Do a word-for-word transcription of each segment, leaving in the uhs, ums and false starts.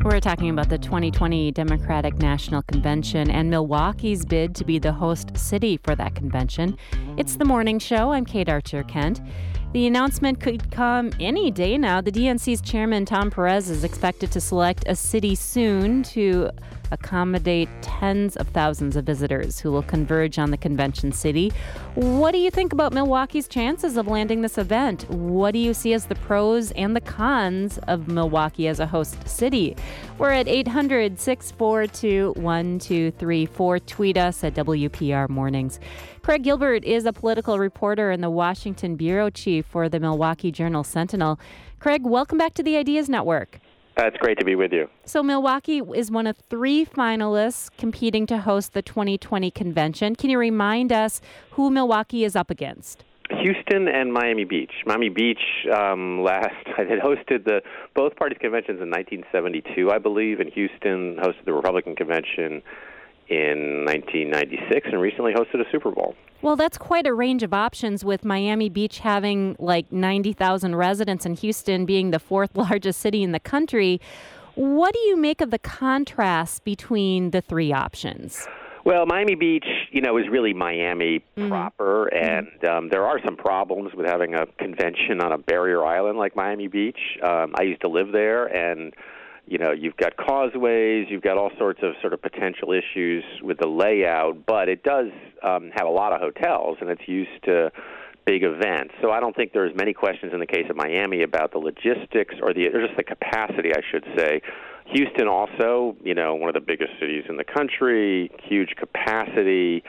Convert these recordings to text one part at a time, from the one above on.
We're talking about the twenty twenty Democratic National Convention and Milwaukee's bid to be the host city for that convention. It's the morning show. I'm Kate Archer-Kent. The announcement could come any day now. The D N C's chairman, Tom Perez, is expected to select a city soon to accommodate tens of thousands of visitors who will converge on the convention city. What do you think about Milwaukee's chances of landing this event? What do you see as the pros and the cons of Milwaukee as a host city? We're at eight hundred, six four two, one two three four. Tweet us at W P R Mornings. Craig Gilbert is a political reporter and the Washington bureau chief for the Milwaukee Journal-Sentinel. Craig, welcome back to the Ideas Network. Uh, it's great to be with you. So Milwaukee is one of three finalists competing to host the twenty twenty convention. Can you remind us who Milwaukee is up against? Houston and Miami Beach. Miami Beach um, last I had hosted the both parties' conventions in nineteen seventy-two, I believe, and Houston hosted the Republican convention in nineteen ninety-six and recently hosted a Super Bowl. Well, that's quite a range of options, with Miami Beach having like ninety thousand residents and Houston being the fourth largest city in the country. What do you make of the contrast between the three options? Well, Miami Beach, you know, is really Miami mm-hmm. proper, and um, there are some problems with having a convention on a barrier island like Miami Beach. Um, I used to live there, and you know, you've got causeways, you've got all sorts of sort of potential issues with the layout, but it does um, have a lot of hotels, and it's used to big events. So I don't think there's many questions in the case of Miami about the logistics or the or just the capacity, I should say. Houston also, you know, one of the biggest cities in the country, huge capacity.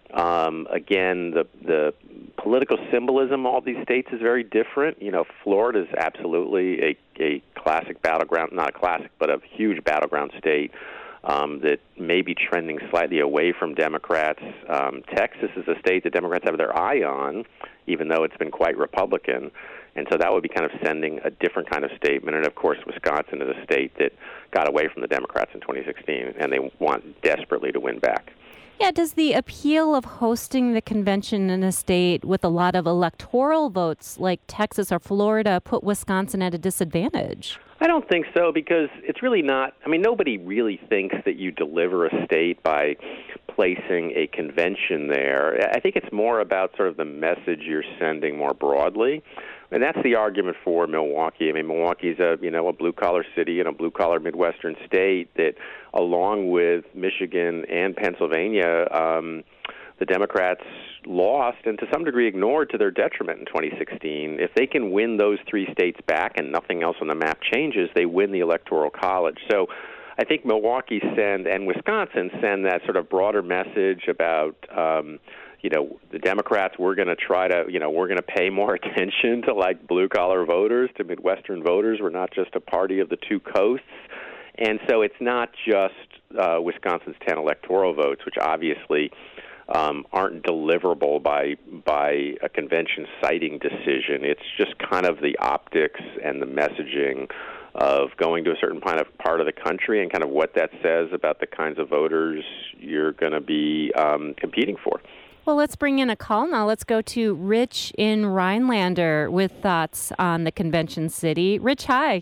Um, again, the the political symbolism of all these states is very different. You know, Florida is absolutely a, a classic battleground, not a classic, but a huge battleground state um, that may be trending slightly away from Democrats. Um, Texas is a state that Democrats have their eye on, even though it's been quite Republican. And so that would be kind of sending a different kind of statement. And, of course, Wisconsin is a state that got away from the Democrats in twenty sixteen, and they want desperately to win back. Yeah, does the appeal of hosting the convention in a state with a lot of electoral votes like Texas or Florida put Wisconsin at a disadvantage? I don't think so, because it's really not, I mean, nobody really thinks that you deliver a state by placing a convention there. I think it's more about sort of the message you're sending more broadly. And that's the argument for Milwaukee. I mean, Milwaukee's a, you know, a blue-collar city and a blue-collar Midwestern state that, along with Michigan and Pennsylvania, um, the Democrats lost and to some degree ignored to their detriment in twenty sixteen. If they can win those three states back and nothing else on the map changes, they win the Electoral College. So I think Milwaukee send and Wisconsin send that sort of broader message about, um, you know, the Democrats, we're going to try to, you know, we're going to pay more attention to, like, blue-collar voters, to Midwestern voters. We're not just a party of the two coasts. And so it's not just uh, Wisconsin's ten electoral votes, which obviously um, aren't deliverable by by a convention citing decision. It's just kind of the optics and the messaging of going to a certain kind of part of the country and kind of what that says about the kinds of voters you're going to be um, competing for. Well, let's bring in a call now. Let's go to Rich in Rhinelander with thoughts on the convention city. Rich, hi.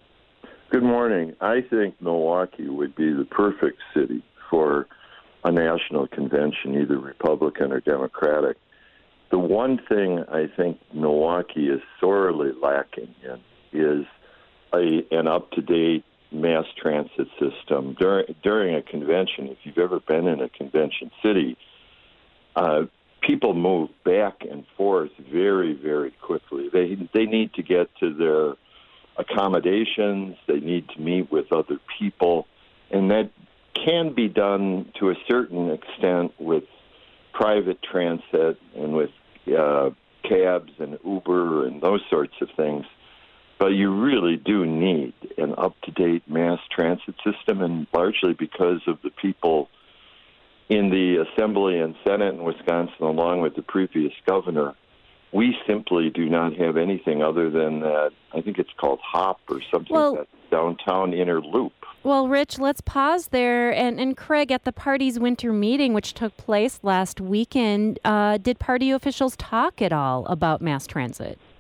Good morning. I think Milwaukee would be the perfect city for a national convention, either Republican or Democratic. The one thing I think Milwaukee is sorely lacking in is a, an up-to-date mass transit system. During, during a convention, if you've ever been in a convention city, uh, people move back and forth very, very quickly. They they need to get to their accommodations. They need to meet with other people, and that can be done to a certain extent with private transit and with uh, cabs and Uber and those sorts of things. But you really do need an up-to-date mass transit system, and largely because of the people in the Assembly and Senate in Wisconsin, along with the previous governor, we simply do not have anything other than that. I think it's called HOP or something, well, that downtown inner loop. Well, Rich, let's pause there. And, and Craig, at the party's winter meeting, which took place last weekend, uh, did party officials talk at all about mass transit?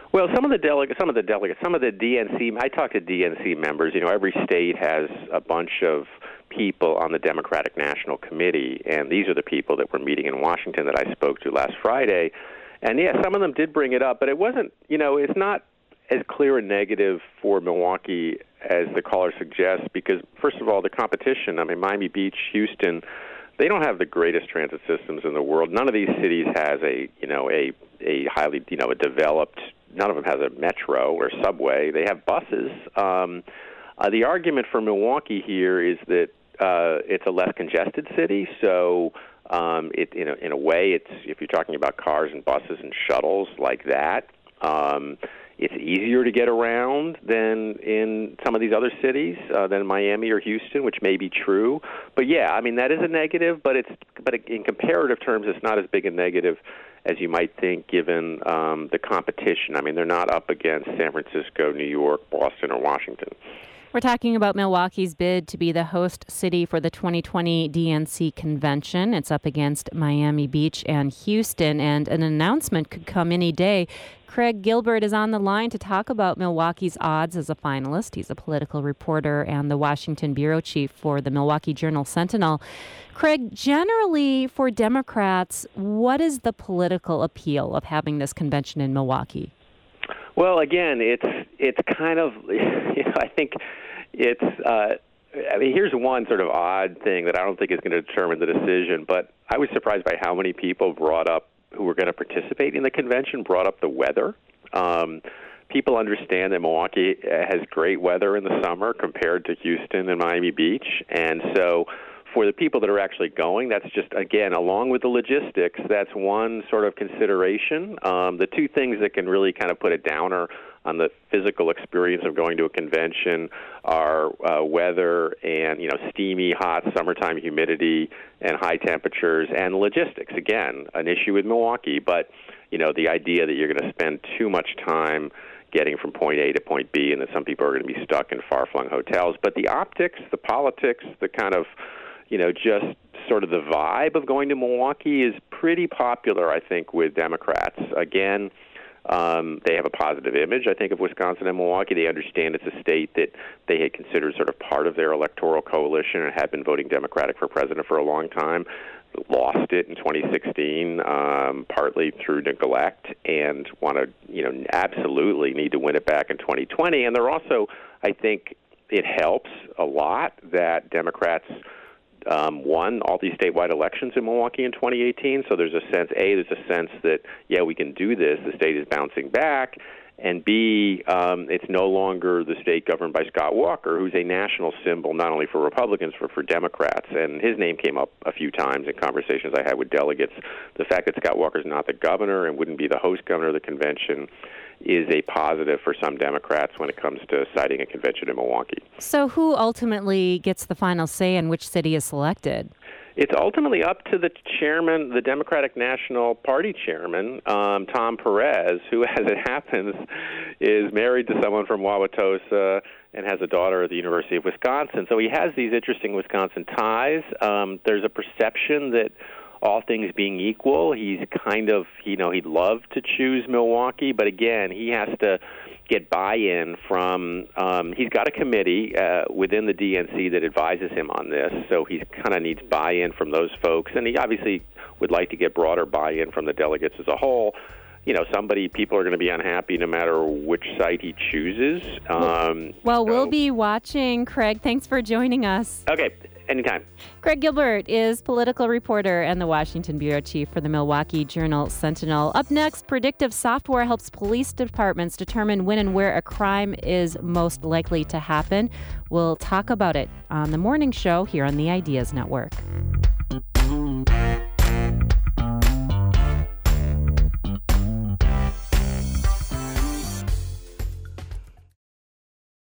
Well, some of the delegates, some of the delegates, some of the D N C, I talked to D N C members. You know, every state has a bunch of people on the Democratic National Committee, and these are the people that were meeting in Washington that I spoke to last Friday. And, yeah, some of them did bring it up, but it wasn't, you know, it's not as clear a negative for Milwaukee as the caller suggests because, first of all, the competition, I mean, Miami Beach, Houston, they don't have the greatest transit systems in the world. None of these cities has a, you know, a, a highly, you know, a developed, none of them has a metro or subway. They have buses. Um, uh, the argument for Milwaukee here is that uh, it's a less congested city, so um, it, in a, in a way, it's if you're talking about cars and buses and shuttles like that, um, it's easier to get around than in some of these other cities, uh, than Miami or Houston, which may be true. But yeah, I mean that is a negative, but it's but in comparative terms, it's not as big a negative as you might think, given um, the competition. I mean, they're not up against San Francisco, New York, Boston, or Washington. We're talking about Milwaukee's bid to be the host city for the twenty twenty D N C convention. It's up against Miami Beach and Houston, and an announcement could come any day. Craig Gilbert is on the line to talk about Milwaukee's odds as a finalist. He's a political reporter and the Washington bureau chief for the Milwaukee Journal-Sentinel. Craig, generally for Democrats, what is the political appeal of having this convention in Milwaukee? Well, again, it's it's kind of, you know, I think it's, uh, I mean, here's one sort of odd thing that I don't think is going to determine the decision, but I was surprised by how many people brought up, who were going to participate in the convention, brought up the weather. Um, people understand that Milwaukee has great weather in the summer compared to Houston and Miami Beach, and so for the people that are actually going, that's just, again, along with the logistics, that's one sort of consideration. Um, the two things that can really kind of put a downer on the physical experience of going to a convention are uh, weather and, you know, steamy, hot summertime humidity and high temperatures, and logistics. Again, an issue with Milwaukee, but, you know, the idea that you're going to spend too much time getting from point A to point B and that some people are going to be stuck in far-flung hotels. But the optics, the politics, the kind of, you know, just sort of the vibe of going to Milwaukee is pretty popular, I think, with Democrats. Again, um, they have a positive image, I think, of Wisconsin and Milwaukee. They understand it's a state that they had considered sort of part of their electoral coalition and had been voting Democratic for president for a long time. Lost it in twenty sixteen, um, partly through neglect, and want to, you know, absolutely need to win it back in twenty twenty. And they're also, I think, it helps a lot that Democrats Um, won all these statewide elections in Milwaukee in twenty eighteen. So there's a sense, A, there's a sense that, yeah, we can do this. The state is bouncing back. And B, um, it's no longer the state governed by Scott Walker, who's a national symbol not only for Republicans but for Democrats. And his name came up a few times in conversations I had with delegates. The fact that Scott Walker's not the governor and wouldn't be the host governor of the convention is a positive for some Democrats when it comes to citing a convention in Milwaukee. So who ultimately gets the final say in which city is selected? It's ultimately up to the chairman, the Democratic National Party chairman, um, Tom Perez, who, as it happens, is married to someone from Wauwatosa and has a daughter at the University of Wisconsin. So he has these interesting Wisconsin ties. Um, there's a perception that, all things being equal, he's kind of, you know, he'd love to choose Milwaukee, but again, he has to get buy-in from, um, he's got a committee uh, within the D N C that advises him on this, so he kind of needs buy-in from those folks, and he obviously would like to get broader buy-in from the delegates as a whole. You know, somebody, people are going to be unhappy no matter which site he chooses. Um, well, so. We'll be watching. Craig, thanks for joining us. Okay. Anytime. Craig Gilbert is political reporter and the Washington bureau chief for the Milwaukee Journal-Sentinel. Up next, predictive software helps police departments determine when and where a crime is most likely to happen. We'll talk about it on the morning show here on the Ideas Network.